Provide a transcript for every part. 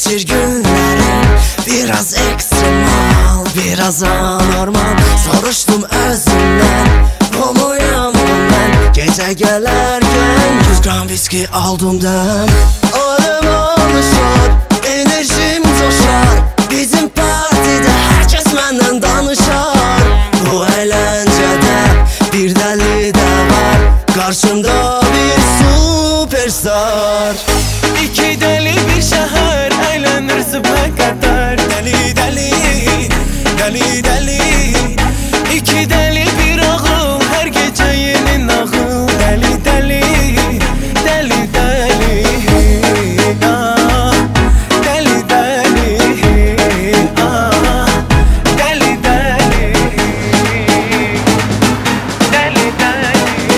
geçir günlerim. Biraz ekstremal, biraz anormal. Soruştum özümden, bu muyum ben? Gece gelerken 100 gram viski aldım dem. Oğlum olmuşlar, enerjim coşar. Bizim partide herkes menden danışar. Bu eğlencede bir deli de var, karşımda bir süperstar. İki deli bir şehir, eğlenir süper kadar. Deli deli, deli deli. İki deli bir ağıl, her gece yeni nağıl. Deli deli, deli deli. Ah, deli deli. Ah, deli deli. Deli deli.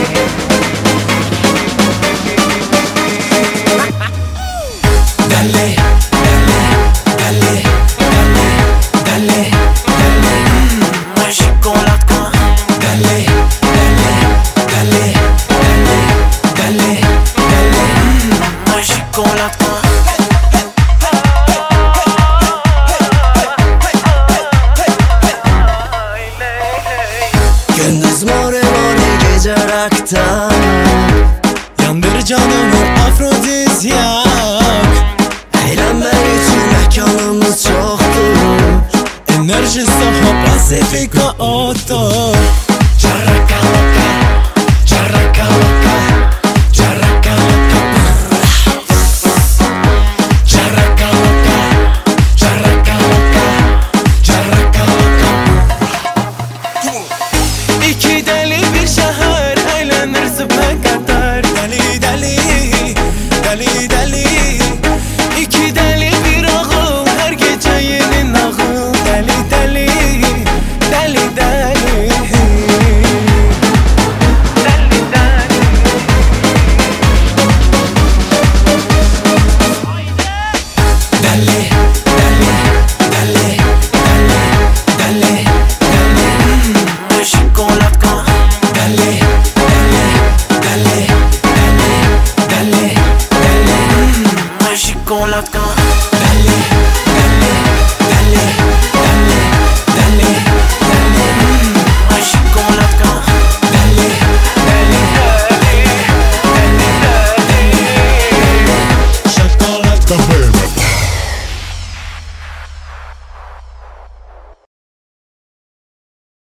Deli, deli, deli, deli, deli, şokolatka. Deli, deli, deli, deli, deli, deli, şokolatka. Gündüz more more, gece rakta. Yandır canımı afrodizyak. Eğlenmek için mekanımız çoktur. Enerji saha Pasifika oto. Çarık